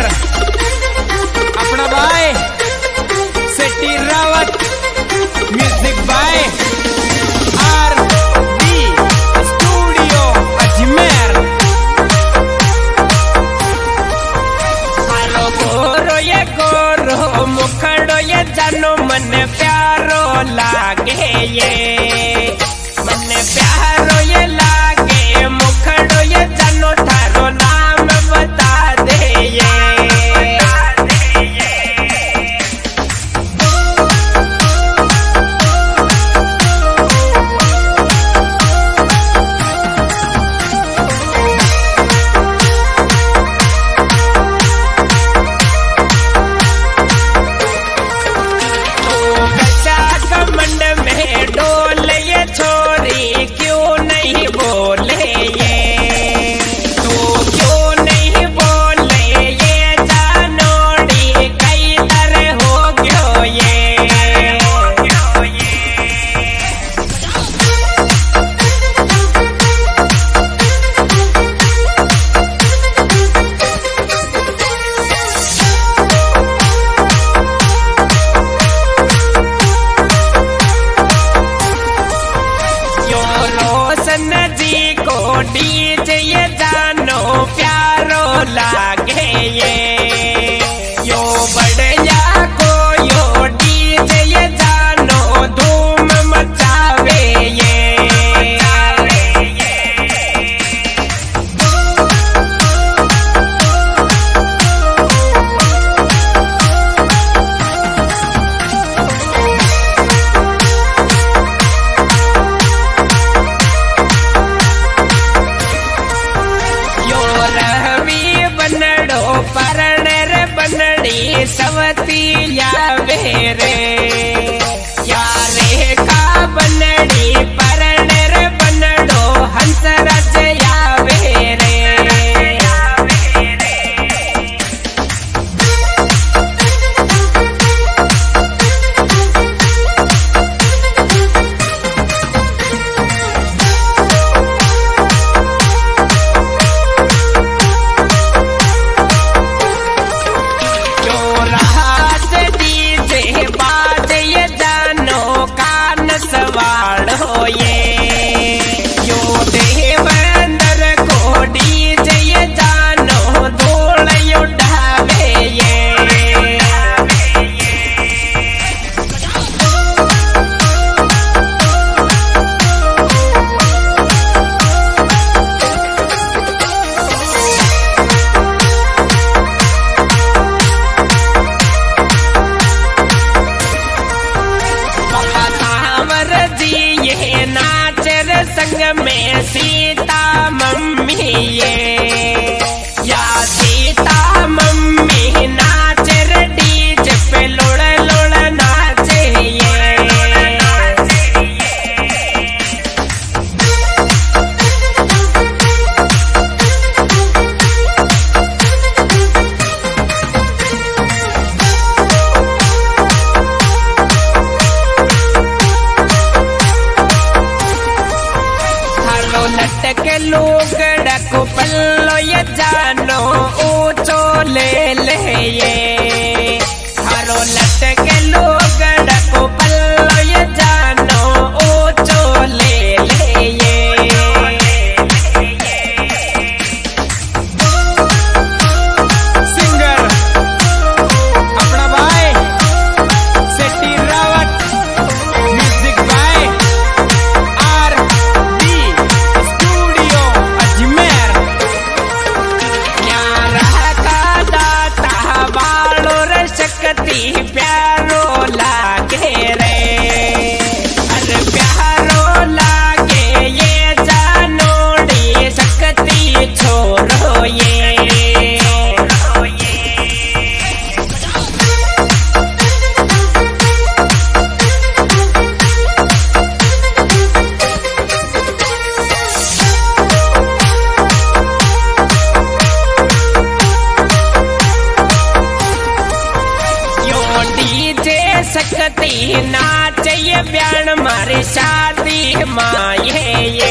Singer अपना भाई Sethi Rawat, music by RD. Studio Ajmer. हालो गोरो मुखड़ो ये जानो मन प्यारो लागे ये, मन प्यारो ये लागे मुखड़ो ये जानो थारो नाम बता दे ये। डीजे ये जानो प्यारो लागे ये, यो बढ़िया को यो डीजे ये जानो धूम मचावे ये। परणर बनड़ी सवती यावे रे, यारे का बनड़ी परणर बनड़ो हंसराज यावे रे। संग में सीता मम्मी ये, या सीता मम्मी नाचे रे डीजे पे लोड़ लोड़ नाचे ये। लटके लोग डको पल्लो ये जानो ऊंचो ले ले ये, थारो लटके लोग डको पल्लो ये जानो ऊंचो ले ले ये। सिंगर अपना भाई Sethi Rawat, music by RD. शक्ति प्यारो लागे रे, अरे प्यारो लागे ये जानोड़ी शक्ति छोरो ये। सकती नाच ये ब्यान मारी शादी माँ ये